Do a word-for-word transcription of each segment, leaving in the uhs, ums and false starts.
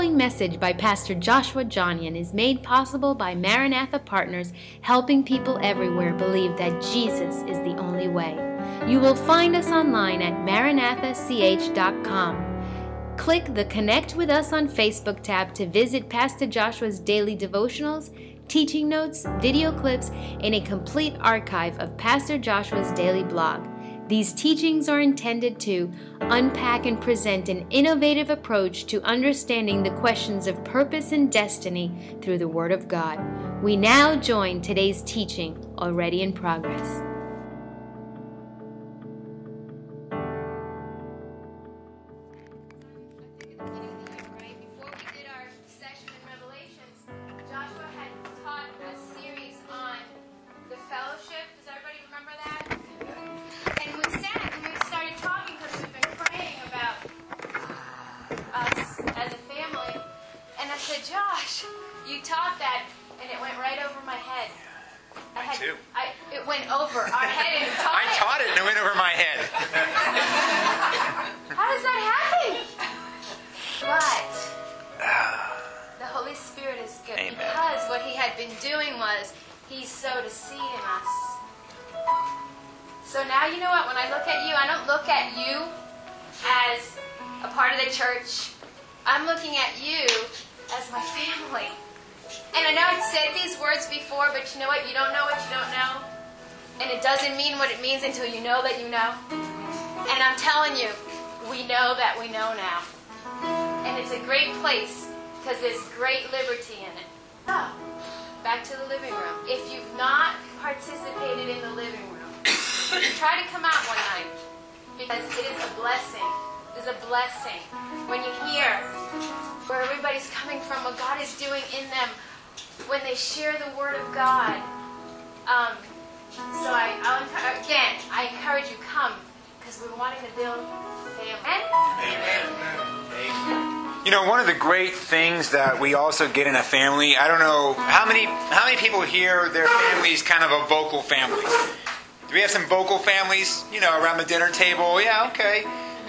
following message by Pastor Joshua Johnian is made possible by Maranatha Partners, helping people everywhere believe that Jesus is the only way. You will find us online at maranatha c h dot com. Click the Connect with Us on Facebook tab to visit Pastor Joshua's daily devotionals, teaching notes, video clips, and a complete archive of Pastor Joshua's daily blog. These teachings are intended to unpack and present an innovative approach to understanding the questions of purpose and destiny through the Word of God. We now join today's teaching, already in progress. Josh, you taught that, and it went right over my head. I had, too. I, it went over our head and you taught I it. taught it and it went over my head. How does that happen? But the Holy Spirit is good. Amen. Because what He had been doing was He sowed a seed in us. So now you know what? When I look at you, I don't look at you as a part of the church. I'm looking at you as my family. And I know I've said these words before, but you know what? You don't know what you don't know. And it doesn't mean what it means until you know that you know. And I'm telling you, we know that we know now. And it's a great place because there's great liberty in it. So, back to the living room. If you've not participated in the living room, try to come out one night because it is a blessing. It is a blessing when you hear where everybody's coming from, what God is doing in them when they share the Word of God. Um, so I, I'll encourage, again, I encourage you, come, because we're wanting to build family. Amen. You know, one of the great things that we also get in a family, I don't know, how many how many people here, their family is kind of a vocal family? Do we have some vocal families, you know, around the dinner table? Yeah, okay.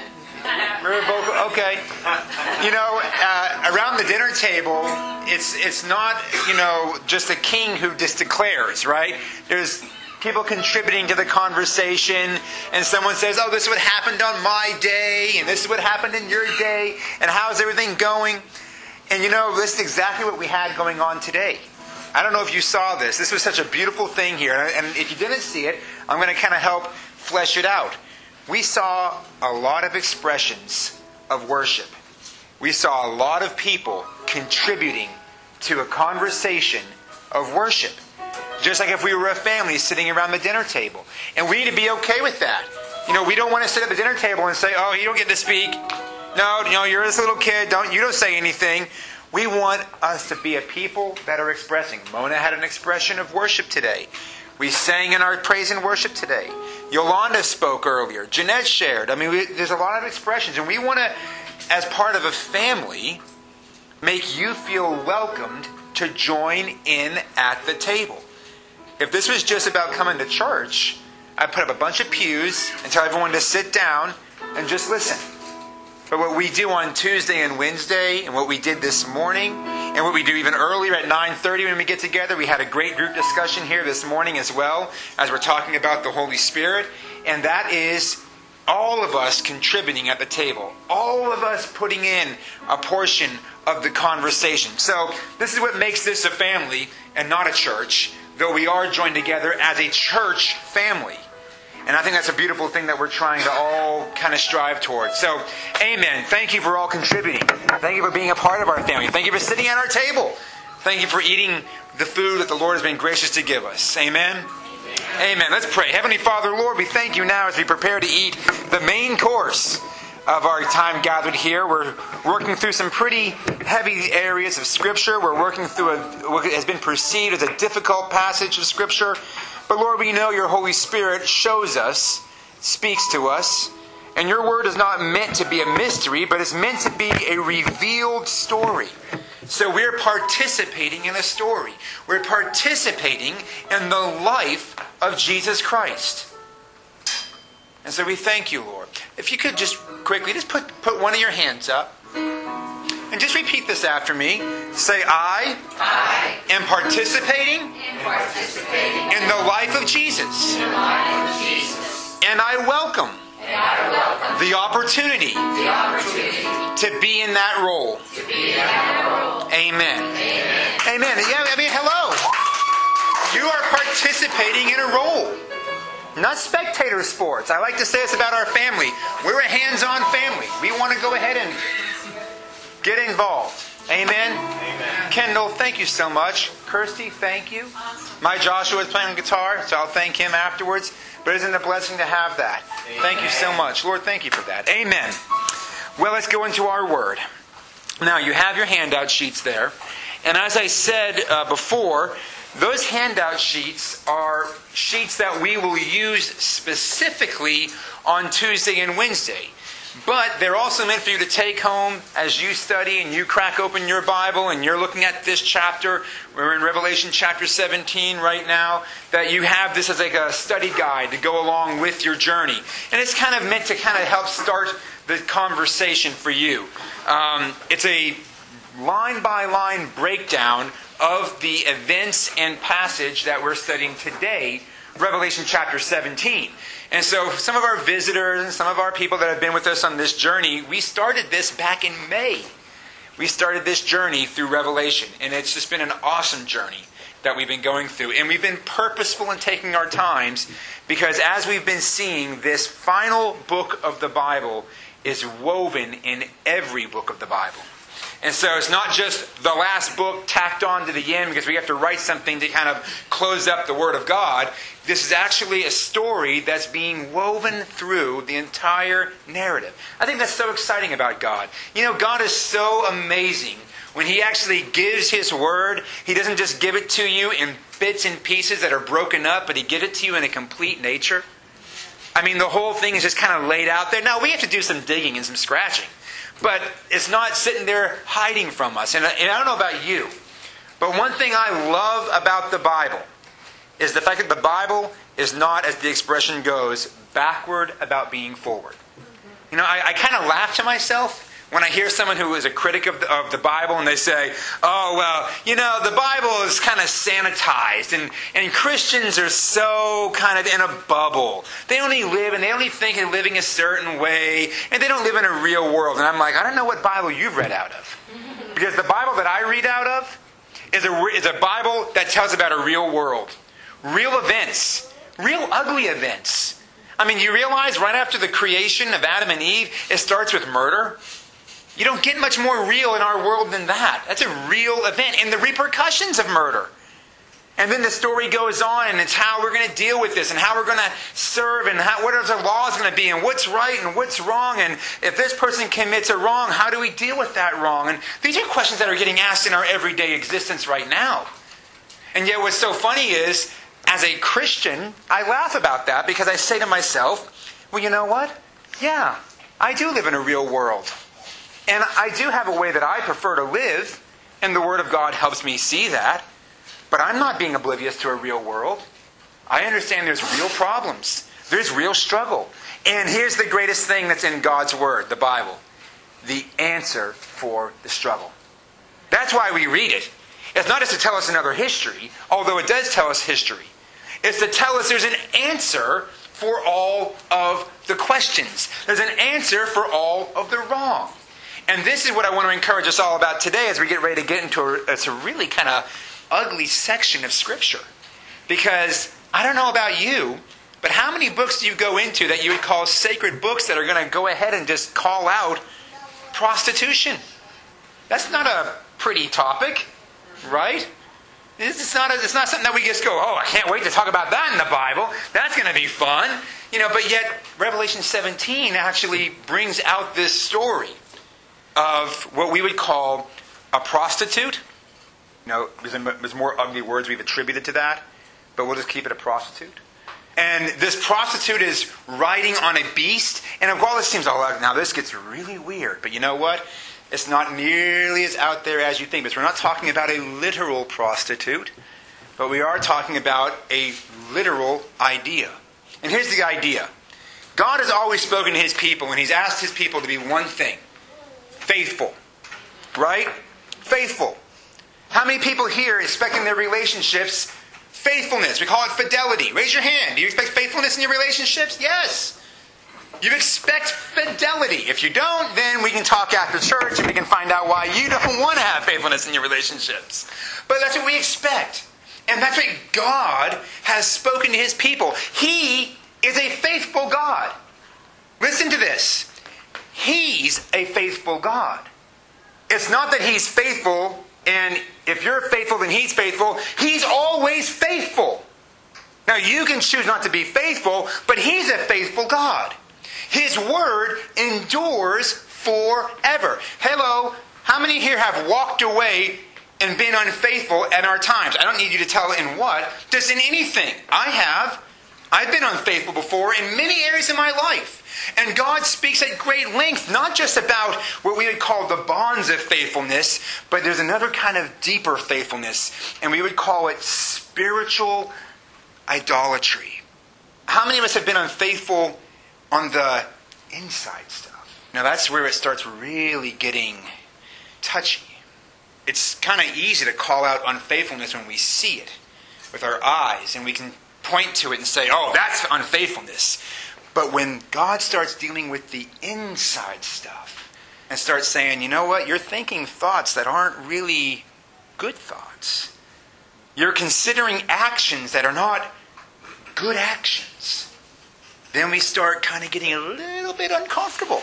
Very vocal. Okay. You know, uh, around the dinner table, it's it's not, you know, just a king who just declares, right? There's people contributing to the conversation, and someone says, oh, this is what happened on my day, and this is what happened in your day, and how's everything going? And you know, this is exactly what we had going on today. I don't know if you saw this. This was such a beautiful thing here, and if you didn't see it, I'm going to kind of help flesh it out. We saw a lot of expressions of worship. We saw a lot of people contributing to a conversation of worship. Just like if we were a family sitting around the dinner table. And we need to be okay with that. You know, we don't want to sit at the dinner table and say, oh, you don't get to speak. No, you know, you're this little kid. Don't you don't say anything. We want us to be a people that are expressing. Mona had an expression of worship today. We sang in our praise and worship today. Yolanda spoke earlier. Jeanette shared. I mean, we, there's a lot of expressions. And we want to, as part of a family, make you feel welcomed to join in at the table. If this was just about coming to church, I'd put up a bunch of pews and tell everyone to sit down and just listen. But what we do on Tuesday and Wednesday, and what we did this morning, and what we do even earlier at nine thirty when we get together, we had a great group discussion here this morning as well, as we're talking about the Holy Spirit, and that is all of us contributing at the table. All of us putting in a portion of the conversation. So this is what makes this a family and not a church, though we are joined together as a church family. And I think that's a beautiful thing that we're trying to all kind of strive towards. So, amen. Thank you for all contributing. Thank you for being a part of our family. Thank you for sitting at our table. Thank you for eating the food that the Lord has been gracious to give us. Amen? Amen. Amen. Let's pray. Heavenly Father, Lord, we thank you now as we prepare to eat the main course of our time gathered here. We're working through some pretty heavy areas of Scripture. We're working through a, what has been perceived as a difficult passage of Scripture. But Lord, we know your Holy Spirit shows us, speaks to us, and your word is not meant to be a mystery, but it's meant to be a revealed story. So we're participating in a story. We're participating in the life of Jesus Christ. And so we thank you, Lord. If you could just quickly, just put, put one of your hands up. And just repeat this after me. Say, I, I am participating am participating in the life of Jesus. in the life of Jesus. And I welcome And I welcome the opportunity the opportunity to be in that role. to be in that role. Amen. Amen. Amen. Yeah, I mean, hello. You are participating in a role. Not spectator sports. I like to say this about our family. We're a hands-on family. We want to go ahead and get involved. Amen? Amen. Kendall, thank you so much. Kirsty, thank you. My Joshua is playing guitar, so I'll thank him afterwards. But isn't it a blessing to have that? Amen. Thank you so much. Lord, thank you for that. Amen. Well, let's go into our word. Now, you have your handout sheets there. And as I said uh, before, those handout sheets are sheets that we will use specifically on Tuesday and Wednesday. But they're also meant for you to take home as you study and you crack open your Bible and you're looking at this chapter. We're in Revelation chapter seventeen right now. That you have this as like a study guide to go along with your journey. And it's kind of meant to kind of help start the conversation for you. Um, it's a line-by-line breakdown of the events and passage that we're studying today, Revelation chapter seventeen. And so some of our visitors and some of our people that have been with us on this journey, we started this back in May. We started this journey through Revelation. And it's just been an awesome journey that we've been going through. And we've been purposeful in taking our times because as we've been seeing, this final book of the Bible is woven in every book of the Bible. And so it's not just the last book tacked on to the end because we have to write something to kind of close up the Word of God. This is actually a story that's being woven through the entire narrative. I think that's so exciting about God. You know, God is so amazing. When He actually gives His Word, He doesn't just give it to you in bits and pieces that are broken up, but He gives it to you in a complete nature. I mean, the whole thing is just kind of laid out there. Now, we have to do some digging and some scratching. But it's not sitting there hiding from us. And, and I don't know about you, but one thing I love about the Bible is the fact that the Bible is not, as the expression goes, backward about being forward. You know, I, I kind of laugh to myself when I hear someone who is a critic of the, of the Bible and they say, oh, well, you know, the Bible is kind of sanitized and, and Christians are so kind of in a bubble. They only live and they only think of living a certain way and they don't live in a real world. And I'm like, I don't know what Bible you've read out of. Because the Bible that I read out of is a, is a Bible that tells about a real world. Real events. Real ugly events. I mean, you realize right after the creation of Adam and Eve, it starts with murder. You don't get much more real in our world than that. That's a real event. And the repercussions of murder. And then the story goes on and it's how we're going to deal with this and how we're going to serve and how, what are the laws going to be and what's right and what's wrong. And if this person commits a wrong, how do we deal with that wrong? And these are questions that are getting asked in our everyday existence right now. And yet what's so funny is, as a Christian, I laugh about that because I say to myself, well, you know what? Yeah, I do live in a real world. And I do have a way that I prefer to live, and the Word of God helps me see that. But I'm not being oblivious to a real world. I understand there's real problems. There's real struggle. And here's the greatest thing that's in God's Word, the Bible. The answer for the struggle. That's why we read it. It's not just to tell us another history, although it does tell us history. It's to tell us there's an answer for all of the questions. There's an answer for all of the wrong. And this is what I want to encourage us all about today as we get ready to get into a, it's a really kind of ugly section of Scripture. Because I don't know about you, but how many books do you go into that you would call sacred books that are going to go ahead and just call out prostitution? That's not a pretty topic, right? It's not, a, it's not something that we just go, oh, I can't wait to talk about that in the Bible. That's going to be fun. You know, but yet Revelation seventeen actually brings out this story of what we would call a prostitute. You know, there's more ugly words we've attributed to that, but we'll just keep it a prostitute. And this prostitute is riding on a beast. And of all this seems, oh, now this gets really weird. But you know what? It's not nearly as out there as you think. Because we're not talking about a literal prostitute, but we are talking about a literal idea. And here's the idea. God has always spoken to His people, and He's asked His people to be one thing. Faithful. right? Faithful. How many people here expect in their relationships faithfulness? We call it fidelity. Raise your hand. Do you expect faithfulness in your relationships? Yes. You expect fidelity. If you don't, then we can talk after church and we can find out why you don't want to have faithfulness in your relationships. But that's what we expect. And that's what God has spoken to His people. He is a faithful God. Listen to this. He's a faithful God. It's not that He's faithful, and if you're faithful, then He's faithful. He's always faithful. Now, you can choose not to be faithful, but He's a faithful God. His word endures forever. Hello, how many here have walked away and been unfaithful at our times? I don't need you to tell in what. Just in anything. I have. I've been unfaithful before in many areas of my life. And God speaks at great length, not just about what we would call the bonds of faithfulness, but there's another kind of deeper faithfulness. And we would call it spiritual idolatry. How many of us have been unfaithful on the inside stuff? Now that's where it starts really getting touchy. It's kind of easy to call out unfaithfulness when we see it with our eyes, and we can point to it and say, oh, that's unfaithfulness. But when God starts dealing with the inside stuff and starts saying, you know what, you're thinking thoughts that aren't really good thoughts. You're considering actions that are not good actions. Then we start kind of getting a little bit uncomfortable.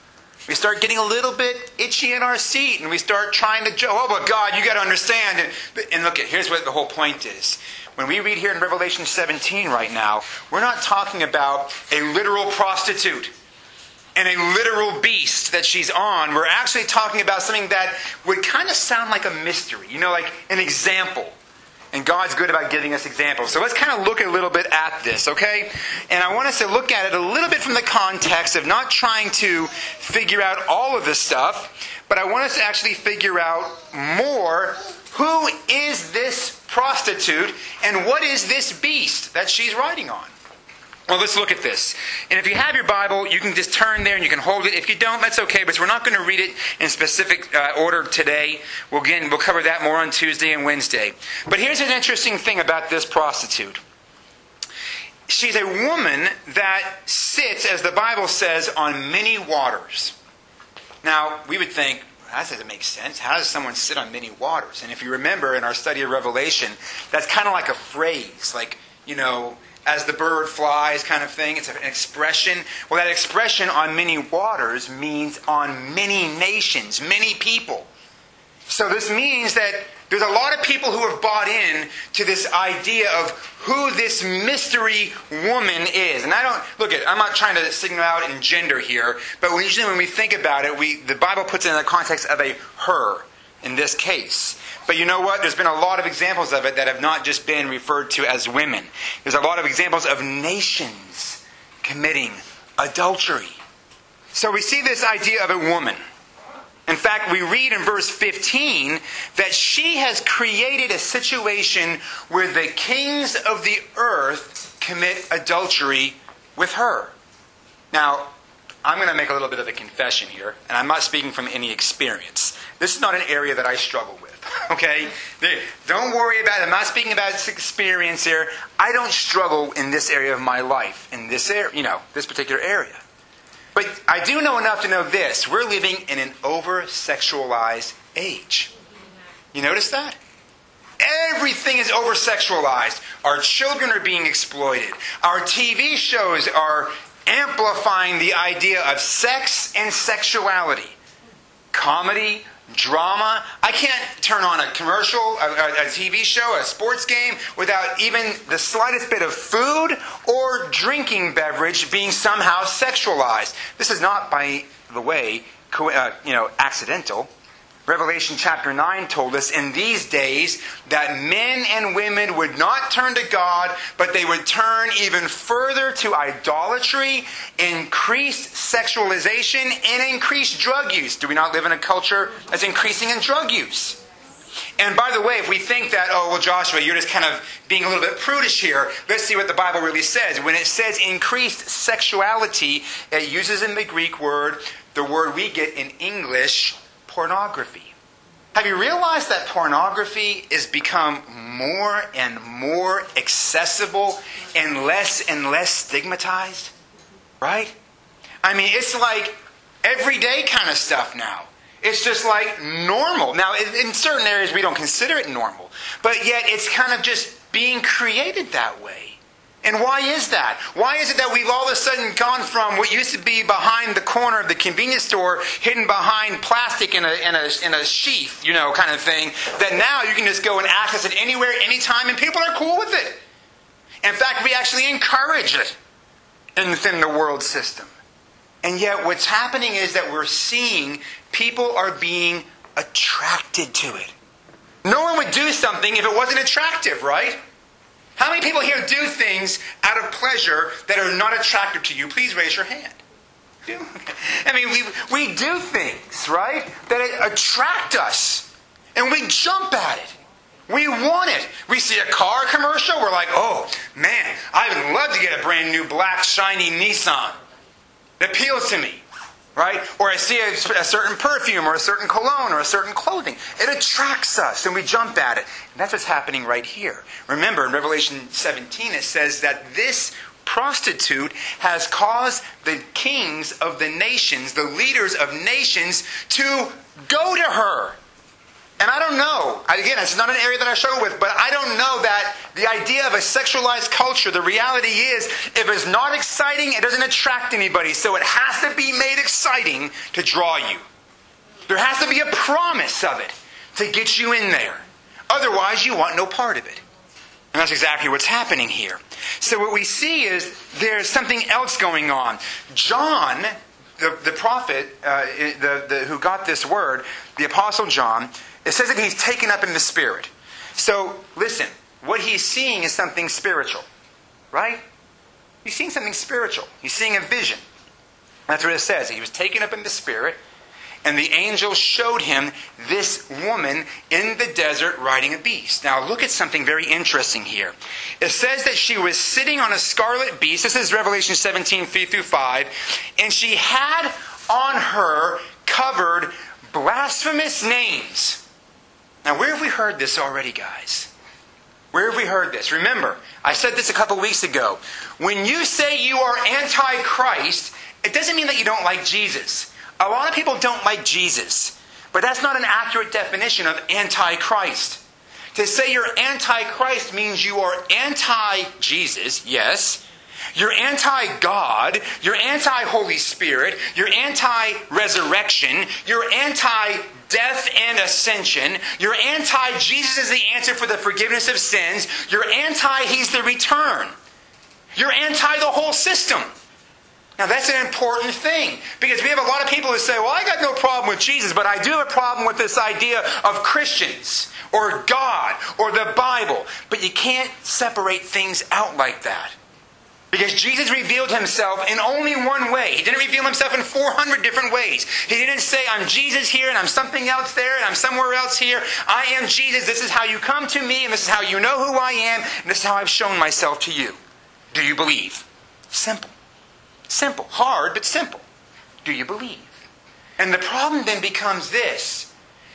We start getting a little bit itchy in our seat, and we start trying to, oh, but God, you got to understand. And, and look, here's what the whole point is. When we read here in Revelation seventeen right now, we're not talking about a literal prostitute and a literal beast that she's on. We're actually talking about something that would kind of sound like a mystery. You know, like an example. And God's good about giving us examples. So let's kind of look a little bit at this, okay? And I want us to look at it a little bit from the context of not trying to figure out all of this stuff, but I want us to actually figure out more, who is this prostitute and what is this beast that she's riding on? Well, let's look at this. And if you have your Bible, you can just turn there and you can hold it. If you don't, that's okay, but we're not going to read it in specific uh, order today. We'll, again, we'll cover that more on Tuesday and Wednesday. But here's an interesting thing about this prostitute. She's a woman that sits, as the Bible says, on many waters. Now, we would think, that doesn't make sense. How does someone sit on many waters? And if you remember in our study of Revelation, that's kind of like a phrase, like, you know, as the bird flies kind of thing. It's an expression. Well, that expression on many waters means on many nations, many people. So this means that there's a lot of people who have bought in to this idea of who this mystery woman is. And I don't, look, at, I'm not trying to signal out in gender here, but usually when we think about it, we the Bible puts it in the context of a her in this case. But you know what? There's been a lot of examples of it that have not just been referred to as women. There's a lot of examples of nations committing adultery. So we see this idea of a woman. In fact, we read in verse fifteen that she has created a situation where the kings of the earth commit adultery with her. Now, I'm going to make a little bit of a confession here, and I'm not speaking from any experience. This is not an area that I struggle with. Okay? Don't worry about it. I'm not speaking about experience here. I don't struggle in this area of my life, in this area, you know, this particular area. But I do know enough to know this. We're living in an over-sexualized age. You notice that? Everything is over-sexualized. Our children are being exploited. Our T V shows are amplifying the idea of sex and sexuality. Comedy, drama. I can't turn on a commercial, a, a T V show, a sports game without even the slightest bit of food or drinking beverage being somehow sexualized. This is not, by the way, co- uh, you know, accidental. Revelation chapter nine told us in these days that men and women would not turn to God, but they would turn even further to idolatry, increased sexualization, and increased drug use. Do we not live in a culture that's increasing in drug use? And by the way, if we think that, oh, well, Joshua, you're just kind of being a little bit prudish here, let's see what the Bible really says. When it says increased sexuality, it uses in the Greek word the word we get in English, pornography. Have you realized that pornography has become more and more accessible and less and less stigmatized? Right? I mean, it's like everyday kind of stuff now. It's just like normal. Now, in certain areas we don't consider it normal, but yet it's kind of just being created that way. And why is that? Why is it that we've all of a sudden gone from what used to be behind the corner of the convenience store, hidden behind plastic in a, in a, in a sheath, you know, kind of thing, that now you can just go and access it anywhere, anytime, and people are cool with it. In fact, we actually encourage it within the world system. And yet what's happening is that we're seeing people are being attracted to it. No one would do something if it wasn't attractive, right? How many people here do things out of pleasure that are not attractive to you? Please raise your hand. Do? I mean, we, we do things, right, that attract us. And we jump at it. We want it. We see a car commercial, we're like, oh, man, I would love to get a brand new black, shiny Nissan. It appeals to me. Right? Or I see a, a certain perfume or a certain cologne or a certain clothing. It attracts us and we jump at it. And that's what's happening right here. Remember, in Revelation seventeen, it says that this prostitute has caused the kings of the nations, the leaders of nations, to go to her. And I don't know, again, it's not an area that I struggle with, but I don't know that the idea of a sexualized culture, the reality is, if it's not exciting, it doesn't attract anybody. So it has to be made exciting to draw you. There has to be a promise of it to get you in there. Otherwise, you want no part of it. And that's exactly what's happening here. So what we see is there's something else going on. John, the, the prophet uh, the, the, who got this word, the Apostle John, it says that he's taken up in the Spirit. So, listen, what he's seeing is something spiritual. Right? He's seeing something spiritual. He's seeing a vision. That's what it says. He was taken up in the Spirit, and the angel showed him this woman in the desert riding a beast. Now, look at something very interesting here. It says that she was sitting on a scarlet beast. This is Revelation seventeen, three through five. And she had on her covered blasphemous names. Now, where have we heard this already, guys? Where have we heard this? Remember, I said this a couple weeks ago. When you say you are anti-Christ, it doesn't mean that you don't like Jesus. A lot of people don't like Jesus. But that's not an accurate definition of anti-Christ. To say you're anti-Christ means you are anti-Jesus, yes. You're anti-God. You're anti-Holy Spirit. You're anti-resurrection. You're anti-death and ascension. You're anti-Jesus is the answer for the forgiveness of sins. You're anti-He's the return. You're anti the whole system. Now that's an important thing, because we have a lot of people who say, well, I got no problem with Jesus, but I do have a problem with this idea of Christians or God or the Bible. But you can't separate things out like that. Because Jesus revealed Himself in only one way. He didn't reveal Himself in four hundred different ways. He didn't say, I'm Jesus here and I'm something else there and I'm somewhere else here. I am Jesus. This is how you come to me and this is how you know who I am and this is how I've shown myself to you. Do you believe? Simple. Simple. Hard, but simple. Do you believe? And the problem then becomes this.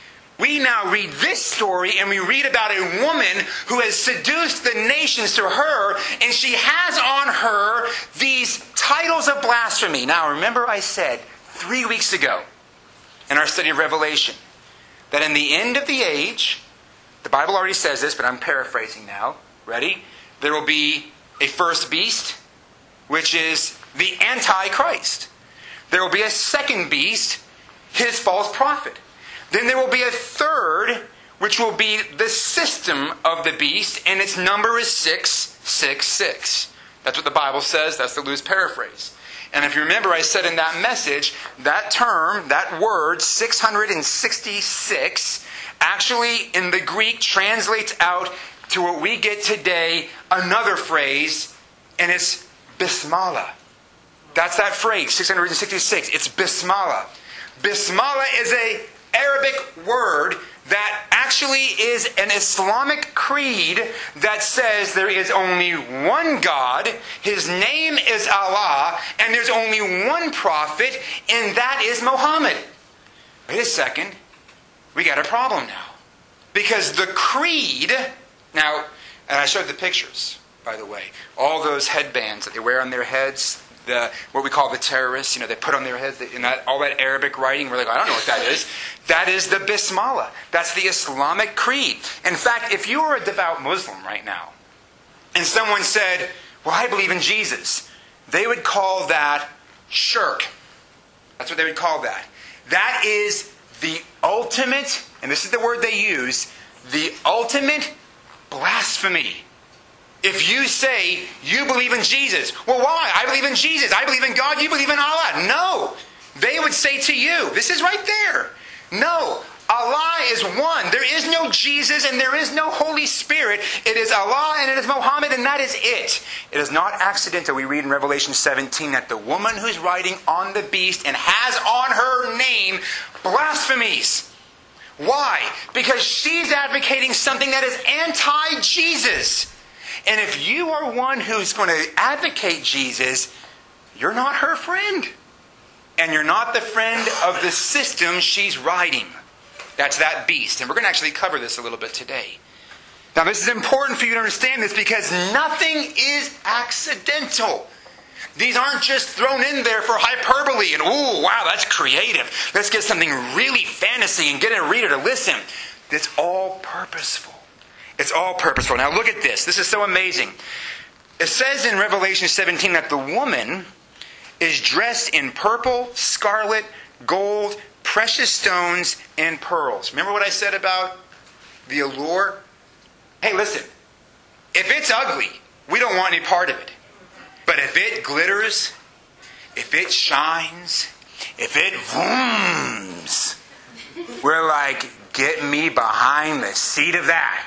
We now read this story and we read about a woman who has seduced the nations to her, and she has on her these titles of blasphemy. Now remember I said three weeks ago in our study of Revelation that in the end of the age, the Bible already says this, but I'm paraphrasing now. Ready? There will be a first beast, which is the Antichrist. There will be a second beast, his false prophet. Then there will be a third, which will be the system of the beast, and its number is six six six. That's what the Bible says. That's the loose paraphrase. And if you remember, I said in that message, that term, that word, six hundred sixty-six, actually in the Greek translates out to what we get today, another phrase, and it's Bismillah. That's that phrase, six hundred sixty-six. It's Bismillah. Bismillah is a Arabic word that actually is an Islamic creed that says there is only one God, His name is Allah, and there's only one prophet, and that is Muhammad. Wait a second. we got a problem now. Because the creed, now, and I showed the pictures, by the way, all those headbands that they wear on their heads, the what we call the terrorists, you know, they put on their heads, and that, all that Arabic writing, we're like, I don't know what that is. That is the Bismillah. That's the Islamic creed. In fact, if you were a devout Muslim right now, and someone said, well, I believe in Jesus, they would call that shirk. That's what they would call that. That is the ultimate, and this is the word they use, the ultimate blasphemy. If you say you believe in Jesus, well, why? I believe in Jesus. I believe in God. You believe in Allah. No. They would say to you, this is right there. No. Allah is one. There is no Jesus and there is no Holy Spirit. It is Allah and it is Muhammad, and that is it. It is not accidental. We read in Revelation seventeen that the woman who's riding on the beast and has on her name blasphemies. Why? Because she's advocating something that is anti-Jesus. And if you are one who's going to advocate Jesus, you're not her friend. And you're not the friend of the system she's riding. That's that beast. And we're going to actually cover this a little bit today. Now, this is important for you to understand this because nothing is accidental. These aren't just thrown in there for hyperbole and, ooh, wow, that's creative. Let's get something really fantasy and get a reader to listen. It's all purposeful. It's all purposeful. Now, look at this. This is so amazing. It says in Revelation seventeen that the woman is dressed in purple, scarlet, gold, precious stones, and pearls. Remember what I said about the allure? Hey, listen. If it's ugly, we don't want any part of it. But if it glitters, if it shines, if it vooms, we're like, get me behind the seat of that.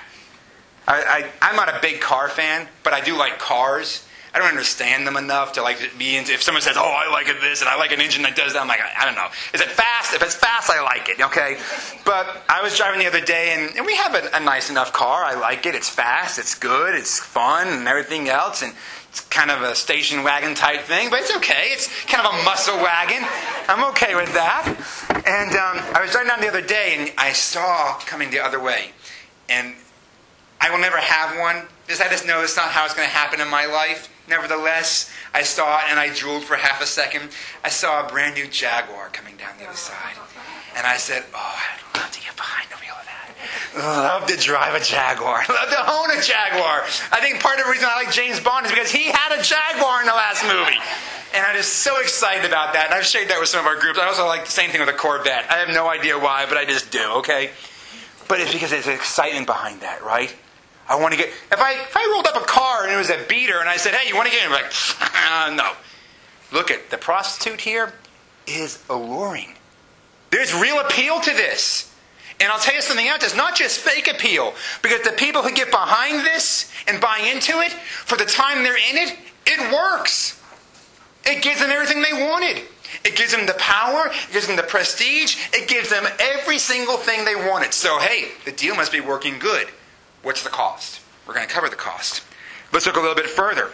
I, I, I'm not a big car fan, but I do like cars. I don't understand them enough to like be into. If someone says, "Oh, I like it this," and I like an engine that does that, I'm like, I don't know. Is it fast? If it's fast, I like it. Okay. But I was driving the other day, and, and we have a, a nice enough car. I like it. It's fast. It's good. It's fun, and everything else. And it's kind of a station wagon type thing, but it's okay. It's kind of a muscle wagon. I'm okay with that. And um, I was driving down the other day, and I saw coming the other way, and I will never have one. Just I just know it's not how it's going to happen in my life. Nevertheless, I saw it and I drooled for half a second. I saw a brand new Jaguar coming down the other side. And I said, oh, I'd love to get behind the wheel of that. I'd love to drive a Jaguar. I'd love to own a Jaguar. I think part of the reason I like James Bond is because he had a Jaguar in the last movie. And I'm just so excited about that. And I've shared that with some of our groups. I also like the same thing with a Corvette. I have no idea why, but I just do, okay? But it's because there's excitement behind that, right? I want to get... If I if I rolled up a car and it was a beater and I said, hey, you want to get in? I'm like, uh, no. Look at the prostitute here is alluring. There's real appeal to this. And I'll tell you something else. It's not just fake appeal. Because the people who get behind this and buy into it, for the time they're in it, it works. It gives them everything they wanted. It gives them the power. It gives them the prestige. It gives them every single thing they wanted. So, hey, the deal must be working good. What's the cost? We're going to cover the cost. Let's look a little bit further.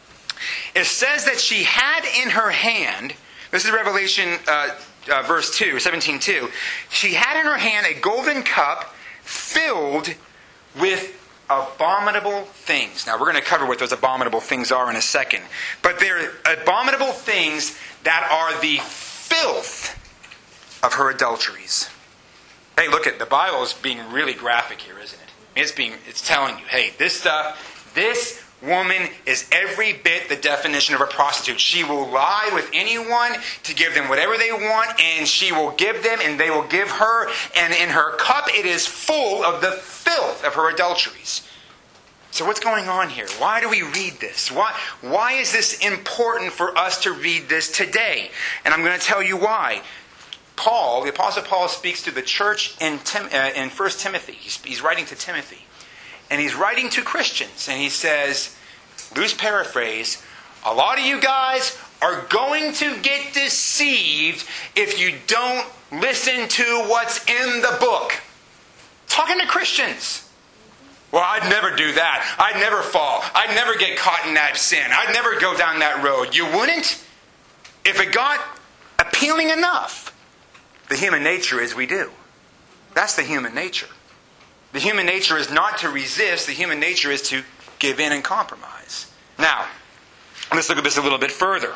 It says that she had in her hand, this is Revelation uh, uh, verse two, seventeen two. She had in her hand a golden cup filled with abominable things. Now we're going to cover what those abominable things are in a second. But they're abominable things that are the filth of her adulteries. Hey, look at the Bible is being really graphic here, isn't it? It's being, it's telling you, hey, this stuff, this woman is every bit the definition of a prostitute. She will lie with anyone to give them whatever they want, and she will give them, and they will give her, and in her cup it is full of the filth of her adulteries. So what's going on here? Why do we read this? Why, why is this important for us to read this today? And I'm going to tell you why. Paul, the Apostle Paul, speaks to the church in, Tim, uh, in First Timothy. He's, he's writing to Timothy. And he's writing to Christians. And he says, loose paraphrase, a lot of you guys are going to get deceived if you don't listen to what's in the book. Talking to Christians. Well, I'd never do that. I'd never fall. I'd never get caught in that sin. I'd never go down that road. You wouldn't? If it got appealing enough. The human nature is we do. That's the human nature. The human nature is not to resist. The human nature is to give in and compromise. Now, let's look at this a little bit further.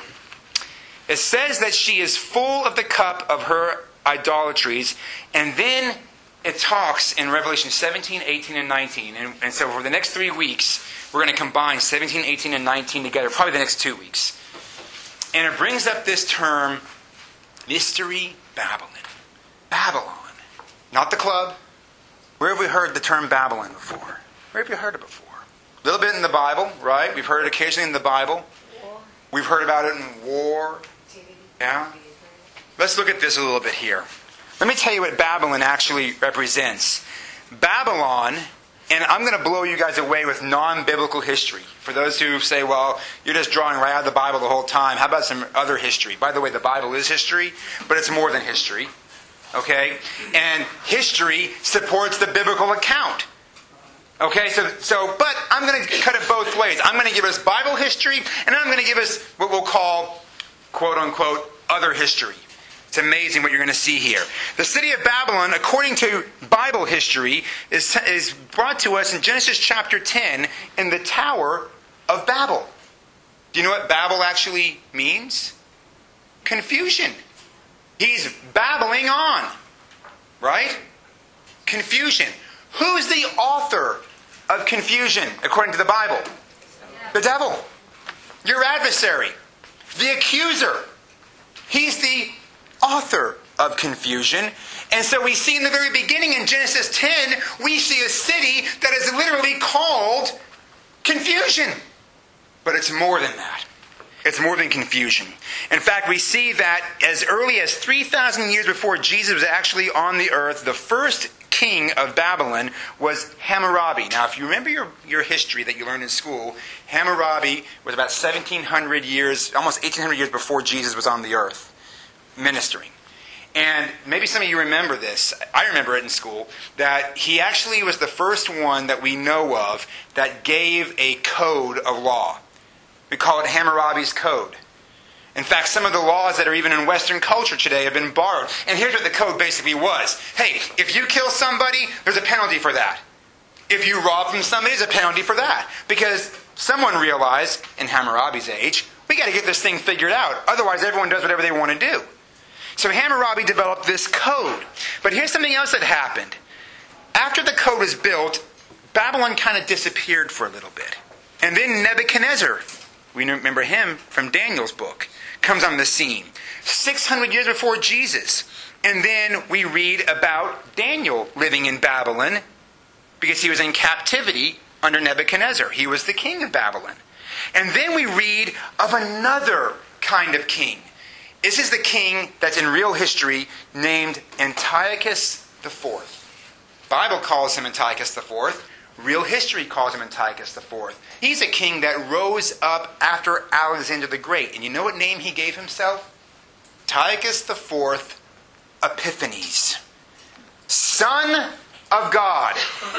It says that she is full of the cup of her idolatries. And then it talks in Revelation seventeen, eighteen, and nineteen. And, and so for the next three weeks, we're going to combine seventeen, eighteen, and nineteen together. Probably the next two weeks. And it brings up this term, Mystery Babylon. Babylon. Not the club. Where have we heard the term Babylon before? Where have you heard it before? A little bit in the Bible, right? We've heard it occasionally in the Bible. War. We've heard about it in war. Yeah? Let's look at this a little bit here. Let me tell you what Babylon actually represents. Babylon, and I'm going to blow you guys away with non-biblical history. For those who say, well, you're just drawing right out of the Bible the whole time. How about some other history? By the way, the Bible is history, but it's more than history. Okay? And history supports the biblical account. Okay, so, so but I'm going to cut it both ways. I'm going to give us Bible history, and I'm going to give us what we'll call, quote-unquote, other history. It's amazing what you're going to see here. The city of Babylon, according to Bible history, is, is brought to us in Genesis chapter ten in the Tower of Babel. Do you know what Babel actually means? Confusion. He's babbling on. Right? Confusion. Who's the author of confusion, according to the Bible? The devil. Your adversary. The accuser. He's the author of confusion. And so we see in the very beginning in Genesis ten, we see a city that is literally called confusion. But it's more than that. It's more than confusion. In fact, we see that as early as three thousand years before Jesus was actually on the earth, the first king of Babylon was Hammurabi. Now, if you remember your, your history that you learned in school, Hammurabi was about seventeen hundred years, almost eighteen hundred years before Jesus was on the earth, ministering. And maybe some of you remember this. I remember it in school, that he actually was the first one that we know of that gave a code of law. We call it Hammurabi's Code. In fact, some of the laws that are even in Western culture today have been borrowed. And here's what the code basically was. Hey, if you kill somebody, there's a penalty for that. If you rob from somebody, there's a penalty for that. Because someone realized, in Hammurabi's age, we got to get this thing figured out. Otherwise, everyone does whatever they want to do. So Hammurabi developed this code. But here's something else that happened. After the code was built, Babylon kind of disappeared for a little bit. And then Nebuchadnezzar, we remember him from Daniel's book, comes on the scene. six hundred years before Jesus. And then we read about Daniel living in Babylon because he was in captivity under Nebuchadnezzar. He was the king of Babylon. And then we read of another kind of king. This is the king that's in real history named Antiochus the Fourth. The Bible calls him Antiochus the Fourth. Real history calls him Antiochus the Fourth. He's a king that rose up after Alexander the Great. And you know what name he gave himself? Antiochus the Fourth Epiphanes. Son of God.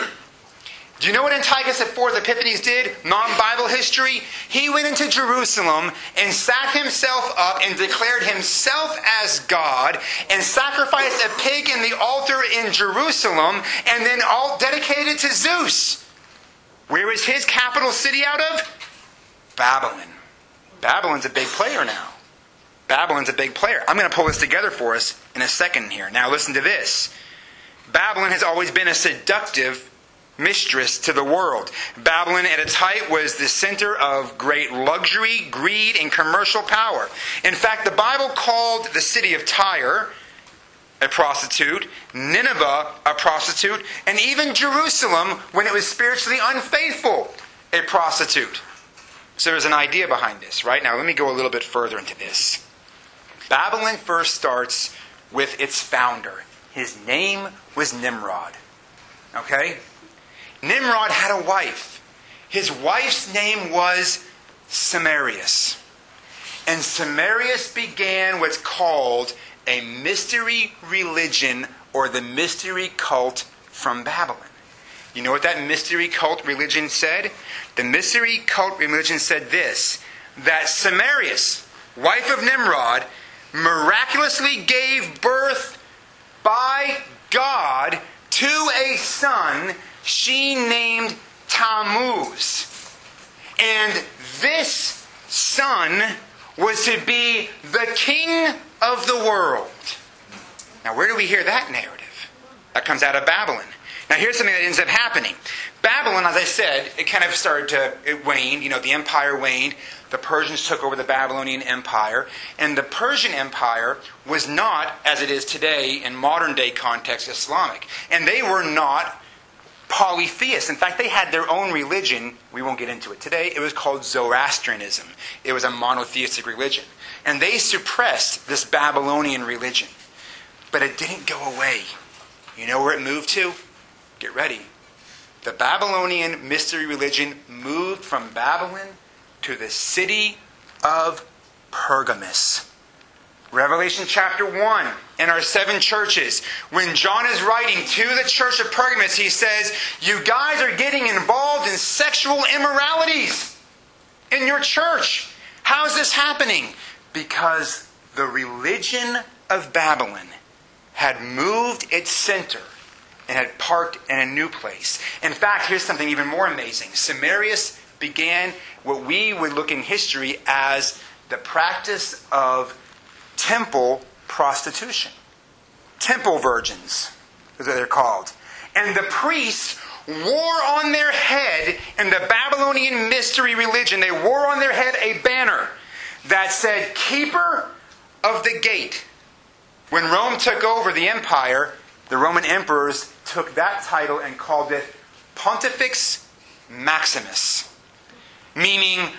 Do you know what Antiochus the Fourth Epiphanes did? Non-Bible history. He went into Jerusalem and sat himself up and declared himself as God and sacrificed a pig in the altar in Jerusalem and then all dedicated it to Zeus. Where was his capital city out of? Babylon. Babylon's a big player now. Babylon's a big player. I'm going to pull this together for us in a second here. Now listen to this. Babylon has always been a seductive mistress to the world. Babylon at its height was the center of great luxury, greed, and commercial power. In fact, the Bible called the city of Tyre a prostitute, Nineveh a prostitute, and even Jerusalem, when it was spiritually unfaithful, a prostitute. So there's an idea behind this, right? Now let me go a little bit further into this. Babylon first starts with its founder. His name was Nimrod. Okay? Nimrod had a wife. His wife's name was Samarius. And Samarius began what's called a mystery religion or the mystery cult from Babylon. You know what that mystery cult religion said? The mystery cult religion said this, that Samarius, wife of Nimrod, miraculously gave birth by God to a son she named Tammuz. And this son was to be the king of the world. Now, where do we hear that narrative? That comes out of Babylon. Now, here's something that ends up happening. Babylon, as I said, it kind of started to, it waned. You know, the empire waned. The Persians took over the Babylonian Empire. And the Persian Empire was not, as it is today, in modern day context, Islamic. And they were not polytheists. In fact, they had their own religion. We won't get into it today. It was called Zoroastrianism. It was a monotheistic religion. And they suppressed this Babylonian religion. But it didn't go away. You know where it moved to? Get ready. The Babylonian mystery religion moved from Babylon to the city of Pergamos. Revelation chapter one, in our seven churches, when John is writing to the church of Pergamos, he says, you guys are getting involved in sexual immoralities in your church. How is this happening? Because the religion of Babylon had moved its center and had parked in a new place. In fact, here's something even more amazing. Samarius began what we would look in history as the practice of temple prostitution. Temple virgins is what they're called. And the priests wore on their head, in the Babylonian mystery religion, they wore on their head a banner that said, Keeper of the Gate. When Rome took over the empire, the Roman emperors took that title and called it Pontifex Maximus. Meaning,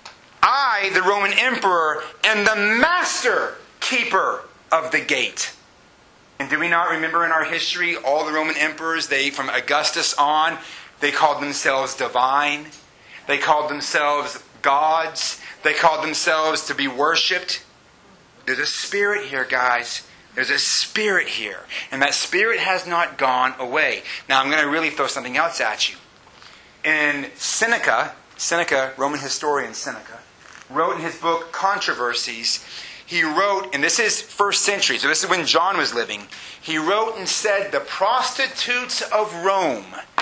I, the Roman emperor, am the master keeper of the gate. And do we not remember in our history, all the Roman emperors, they, from Augustus on, they called themselves divine. They called themselves gods. They called themselves to be worshipped. There's a spirit here, guys. There's a spirit here. And that spirit has not gone away. Now, I'm going to really throw something else at you. In Seneca, Seneca, Roman historian Seneca, wrote in his book Controversies, he wrote, and this is first century, so this is when John was living, he wrote and said, the prostitutes of Rome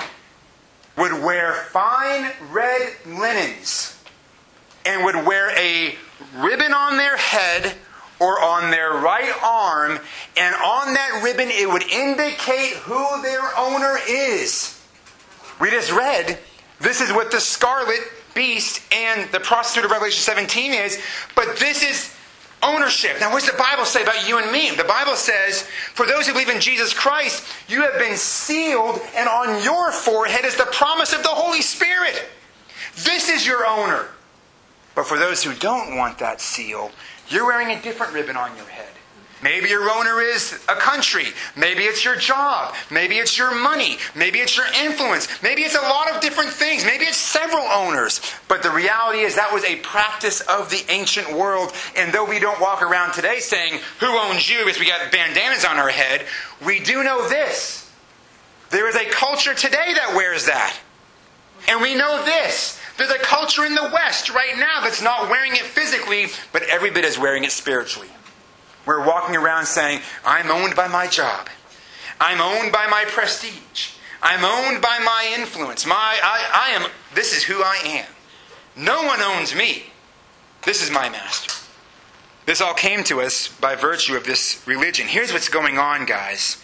would wear fine red linens and would wear a ribbon on their head or on their right arm, and on that ribbon it would indicate who their owner is. We just read, this is what the scarlet beast and the prostitute of Revelation seventeen is, but this is ownership. Now, what does the Bible say about you and me? The Bible says, for those who believe in Jesus Christ, you have been sealed, and on your forehead is the promise of the Holy Spirit. This is your owner. But for those who don't want that seal, you're wearing a different ribbon on your head. Maybe your owner is a country. Maybe it's your job. Maybe it's your money. Maybe it's your influence. Maybe it's a lot of different things. Maybe it's several owners. But the reality is that was a practice of the ancient world. And though we don't walk around today saying, who owns you, because we got bandanas on our head, we do know this. There is a culture today that wears that. And we know this. There's a culture in the West right now that's not wearing it physically, but every bit is wearing it spiritually. We're walking around saying, I'm owned by my job. I'm owned by my prestige. I'm owned by my influence. My, I, I am, this is who I am. No one owns me. This is my master. This all came to us by virtue of this religion. Here's what's going on, guys.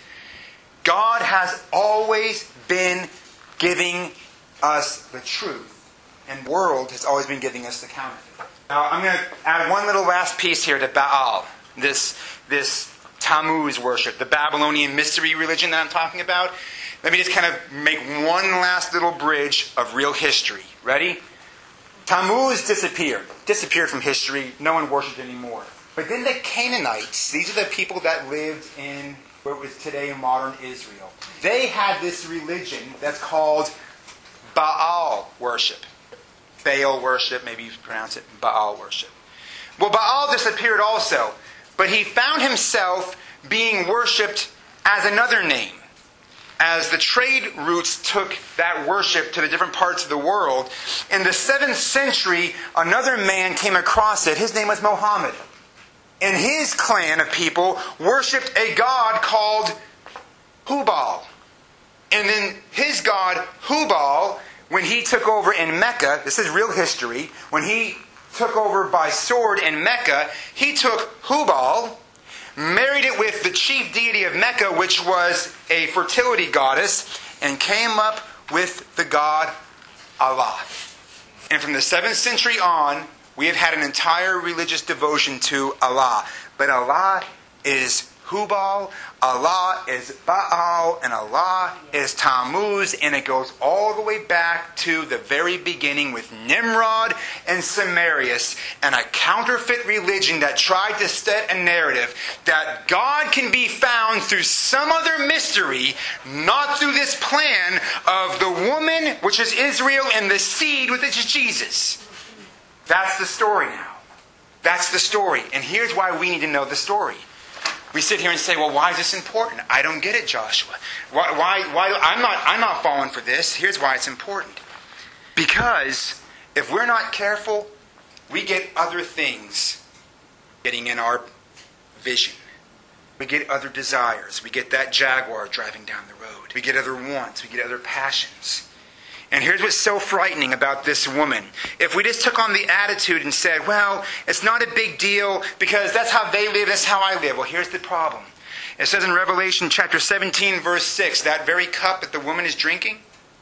God has always been giving us the truth, and the world has always been giving us the counterfeit. Now, I'm going to add one little last piece here to Baal. This, this Tammuz worship, the Babylonian mystery religion that I'm talking about. Let me just kind of make one last little bridge of real history. Ready? Tammuz disappeared. Disappeared from history. No one worshipped anymore. But then the Canaanites, these are the people that lived in what was today modern Israel. They had this religion that's called Baal worship. Baal worship, maybe you pronounce it Baal worship. Well, Baal disappeared also. But he found himself being worshipped as another name. As the trade routes took that worship to the different parts of the world, in the seventh century, another man came across it. His name was Muhammad. And his clan of people worshipped a god called Hubal. And then his god, Hubal, when he took over in Mecca, this is real history, when he took over by sword in Mecca, he took Hubal, married it with the chief deity of Mecca, which was a fertility goddess, and came up with the god Allah. And from the seventh century on, we have had an entire religious devotion to Allah. But Allah is Hubal, Allah is Baal, and Allah is Tammuz, and it goes all the way back to the very beginning with Nimrod and Samarius, and a counterfeit religion that tried to set a narrative that God can be found through some other mystery, not through this plan of the woman, which is Israel, and the seed, which is Jesus. That's the story now. That's the story. And here's why we need to know the story. We sit here and say, well, why is this important? I don't get it, Joshua. Why, why, why? I'm not, I'm not falling for this. Here's why it's important. Because if we're not careful, we get other things getting in our vision. We get other desires. We get that Jaguar driving down the road. We get other wants. We get other passions. And here's what's so frightening about this woman. If we just took on the attitude and said, well, it's not a big deal because that's how they live, that's how I live. Well, here's the problem. It says in Revelation chapter seventeen, verse six, that very cup that the woman is drinking,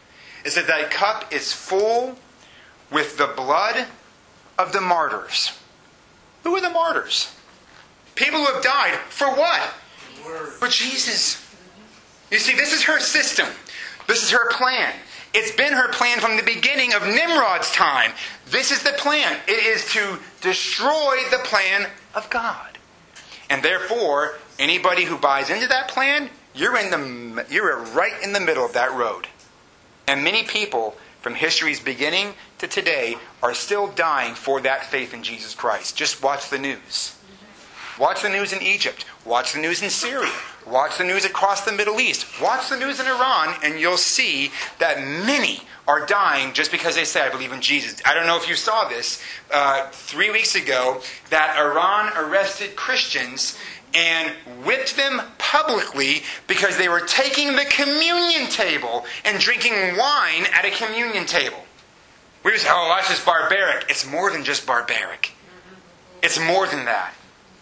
it says that cup is full with the blood of the martyrs. Who are the martyrs? People who have died for what? For Jesus. You see, this is her system. This is her plan. It's been her plan from the beginning of Nimrod's time. This is the plan. It is to destroy the plan of God. And therefore, anybody who buys into that plan, you're in the you're right in the middle of that road. And many people from history's beginning to today are still dying for that faith in Jesus Christ. Just watch the news. Watch the news in Egypt. Watch the news in Syria. Watch the news across the Middle East. Watch the news in Iran, and you'll see that many are dying just because they say, I believe in Jesus. I don't know if you saw this uh, three weeks ago, that Iran arrested Christians and whipped them publicly because they were taking the communion table and drinking wine at a communion table. We just say, oh, that's just barbaric. It's more than just barbaric. It's more than that.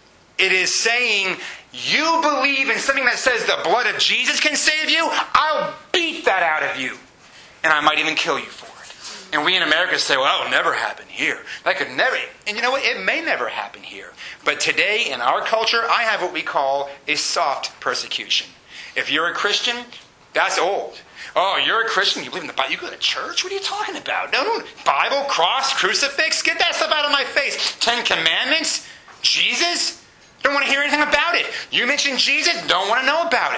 It is saying, you believe in something that says the blood of Jesus can save you? I'll beat that out of you. And I might even kill you for it. And we in America say, well, that will never happen here. That could never. And you know what? It may never happen here. But today, in our culture, I have what we call a soft persecution. If you're a Christian, that's old. Oh, you're a Christian? You believe in the Bible? You go to church? What are you talking about? No, no. Bible, cross, crucifix? Get that stuff out of my face. Ten Commandments? Jesus? Don't want to hear anything about it. You mention Jesus, don't want to know about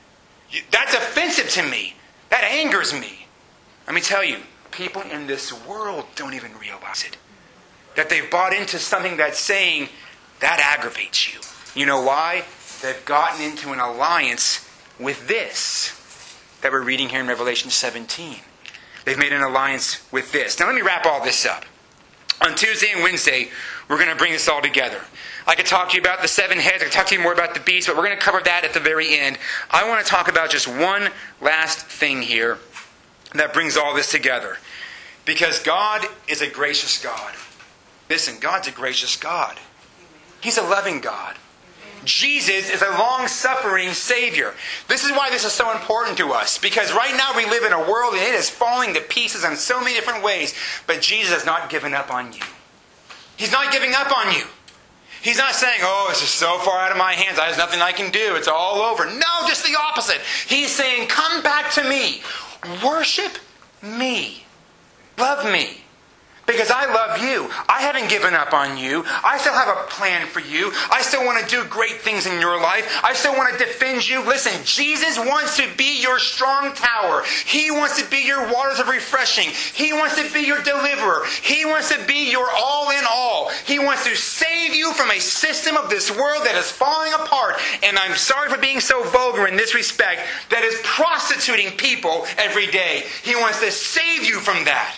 it. That's offensive to me. That angers me. Let me tell you, people in this world don't even realize it. That they've bought into something that's saying, that aggravates you. You know why? They've gotten into an alliance with this that we're reading here in Revelation seventeen. They've made an alliance with this. Now let me wrap all this up. On Tuesday and Wednesday, we're going to bring this all together. I could talk to you about the seven heads. I could talk to you more about the beast, but we're going to cover that at the very end. I want to talk about just one last thing here that brings all this together. Because God is a gracious God. Listen, God's a gracious God. He's a loving God. Jesus is a long-suffering Savior. This is why this is so important to us. Because right now we live in a world and it is falling to pieces in so many different ways. But Jesus has not given up on you. He's not giving up on you. He's not saying, oh, this is so far out of my hands. There's nothing I can do. It's all over. No, just the opposite. He's saying, come back to me. Worship me. Love me. Because I love you. I haven't given up on you. I still have a plan for you. I still want to do great things in your life. I still want to defend you. Listen, Jesus wants to be your strong tower. He wants to be your waters of refreshing. He wants to be your deliverer. He wants to be your all in all. He wants to save you from a system of this world that is falling apart. And I'm sorry for being so vulgar in this respect, that is prostituting people every day. He wants to save you from that.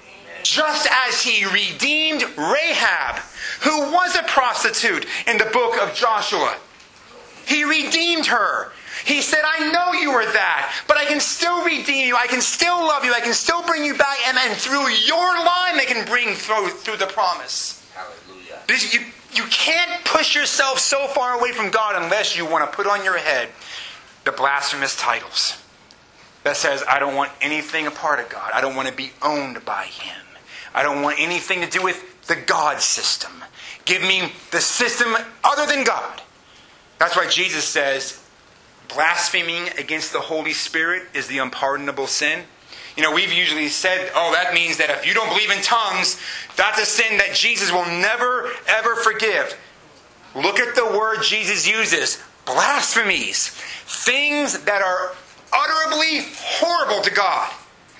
Just as He redeemed Rahab, who was a prostitute in the book of Joshua. He redeemed her. He said, I know you are that, but I can still redeem you. I can still love you. I can still bring you back. And then through your line, they can bring through, through the promise. Hallelujah. This, you, you can't push yourself so far away from God unless you want to put on your head the blasphemous titles that says, I don't want anything a part of God. I don't want to be owned by Him. I don't want anything to do with the God system. Give me the system other than God. That's why Jesus says, blaspheming against the Holy Spirit is the unpardonable sin. You know, we've usually said, oh, that means that if you don't believe in tongues, that's a sin that Jesus will never, ever forgive. Look at the word Jesus uses. Blasphemies. Things that are utterly horrible to God.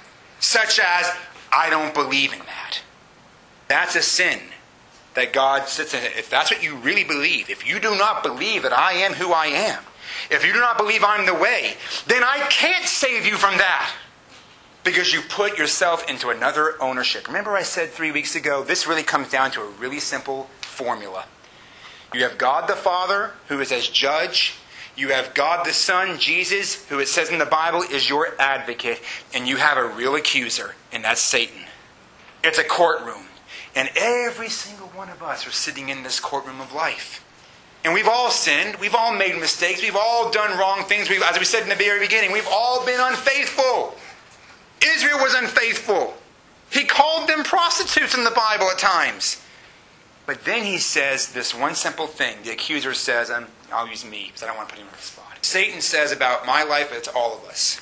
Such as, I don't believe in that. That's a sin that God sits in. If that's what you really believe, if you do not believe that I am who I am, if you do not believe I'm the way, then I can't save you from that. Because you put yourself into another ownership. Remember I said three weeks ago, this really comes down to a really simple formula. You have God the Father, who is as judge. You have God the Son, Jesus, who it says in the Bible is your advocate. And you have a real accuser, and that's Satan. It's a courtroom. And every single one of us are sitting in this courtroom of life. And we've all sinned. We've all made mistakes. We've all done wrong things. We've, as we said in the very beginning, we've all been unfaithful. Israel was unfaithful. He called them prostitutes in the Bible at times. But then he says this one simple thing. The accuser says, and I'll use me because I don't want to put him on the spot. Satan says about my life, it's all of us.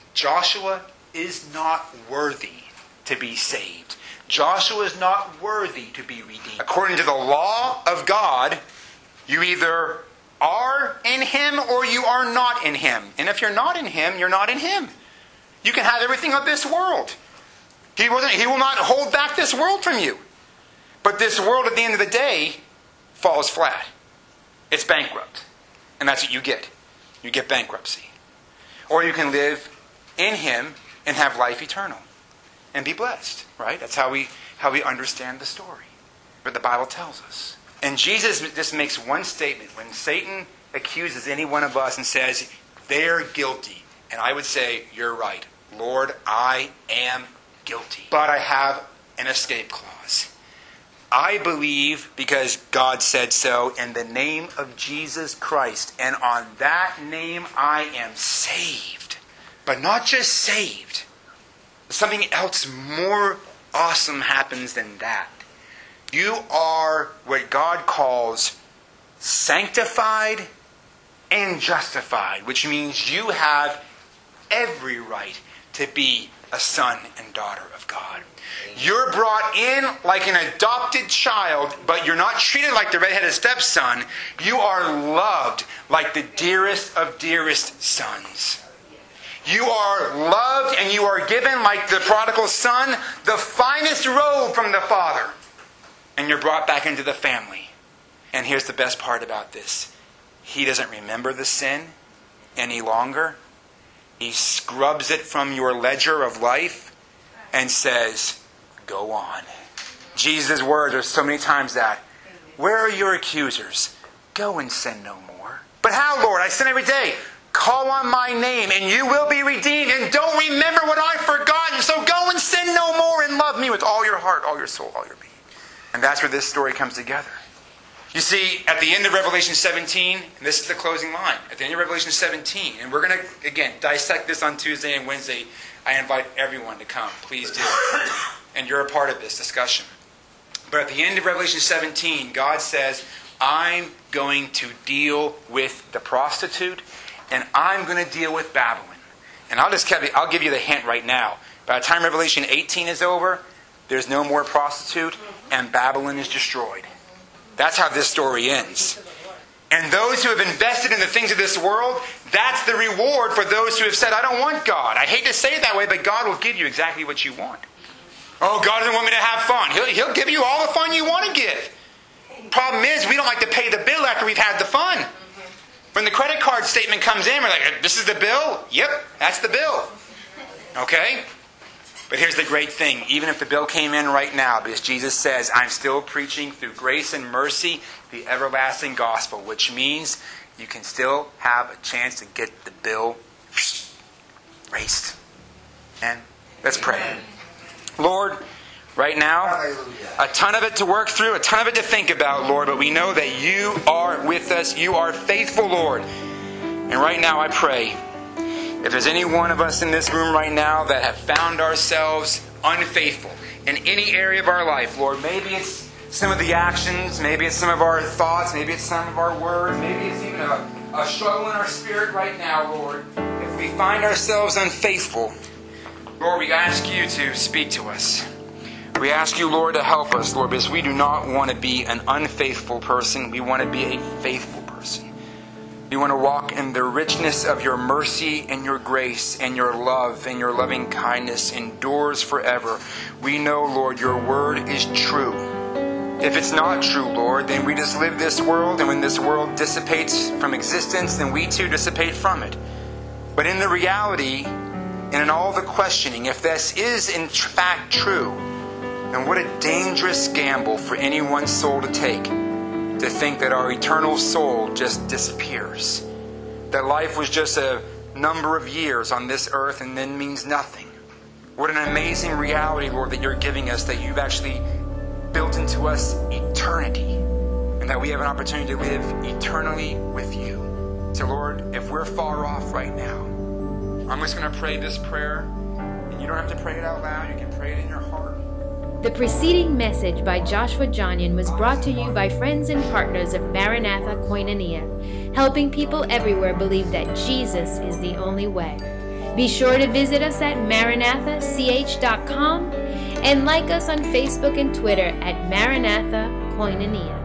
Joshua is not worthy to be saved. Joshua is not worthy to be redeemed. According to the law of God, you either are in Him or you are not in Him. And if you're not in Him, you're not in Him. You can have everything of this world. He wasn't, He will not hold back this world from you. But this world at the end of the day falls flat. It's bankrupt. And that's what you get. You get bankruptcy. Or you can live in Him and have life eternal. And be blessed. Right? That's how we how we understand the story. But the Bible tells us. And Jesus just makes one statement. When Satan accuses any one of us and says, they're guilty. And I would say, you're right. Lord, I am guilty. But I have an escape clause. I believe, because God said so, in the name of Jesus Christ. And on that name I am saved. But not just saved. Something else more awesome happens than that. You are what God calls sanctified and justified, which means you have every right to be a son and daughter of God. You're brought in like an adopted child, but you're not treated like the redheaded stepson. You are loved like the dearest of dearest sons. You are loved and you are given, like the prodigal son, the finest robe from the Father. And you're brought back into the family. And here's the best part about this. He doesn't remember the sin any longer. He scrubs it from your ledger of life and says, go on. Jesus' words are so many times that, where are your accusers? Go and sin no more. But how, Lord? I sin every day. Call on my name and you will be redeemed. And don't remember what I've forgotten. So go and sin no more and love me with all your heart, all your soul, all your being. And that's where this story comes together. You see, at the end of Revelation seventeen, and this is the closing line, at the end of Revelation seventeen, and we're going to, again, dissect this on Tuesday and Wednesday. I invite everyone to come. Please do. And you're a part of this discussion. But at the end of Revelation seventeen, God says, I'm going to deal with the prostitute, and I'm going to deal with Babylon. And I'll just I'll give you the hint right now. By the time Revelation eighteen is over, there's no more prostitute, and Babylon is destroyed. That's how this story ends. And those who have invested in the things of this world, that's the reward for those who have said, I don't want God. I hate to say it that way, but God will give you exactly what you want. Oh, God doesn't want me to have fun. He'll, he'll give you all the fun you want to give. Problem is, we don't like to pay the bill after we've had the fun. When the credit card statement comes in, we're like, this is the bill? Yep, that's the bill. Okay? But here's the great thing. Even if the bill came in right now, because Jesus says, I'm still preaching through grace and mercy the everlasting gospel, which means you can still have a chance to get the bill raised. And let's pray. Lord, right now, a ton of it to work through, a ton of it to think about, Lord, but we know that you are with us. You are faithful, Lord. And right now I pray, if there's any one of us in this room right now that have found ourselves unfaithful in any area of our life, Lord, maybe it's some of the actions, maybe it's some of our thoughts, maybe it's some of our words, maybe it's even a, a struggle in our spirit right now, Lord. If we find ourselves unfaithful, Lord, we ask you to speak to us. We ask you, Lord, to help us, Lord, because we do not want to be an unfaithful person. We want to be a faithful person. We want to walk in the richness of your mercy and your grace and your love and your loving kindness endures forever. We know, Lord, your word is true. If it's not true, Lord, then we just live this world, and when this world dissipates from existence, then we too dissipate from it. But in the reality, and in all the questioning, if this is in fact true, then what a dangerous gamble for anyone's soul to take, to think that our eternal soul just disappears. That life was just a number of years on this earth and then means nothing. What an amazing reality, Lord, that you're giving us, that you've actually built into us eternity, and that we have an opportunity to live eternally with you. So, Lord, if we're far off right now, I'm just going to pray this prayer, and you don't have to pray it out loud. You can pray it in your heart. The preceding message by Joshua Johnian was brought to you by friends and partners of Maranatha Koinonia, helping people everywhere believe that Jesus is the only way. Be sure to visit us at maranatha c h dot com and like us on Facebook and Twitter at Maranatha Koinonia.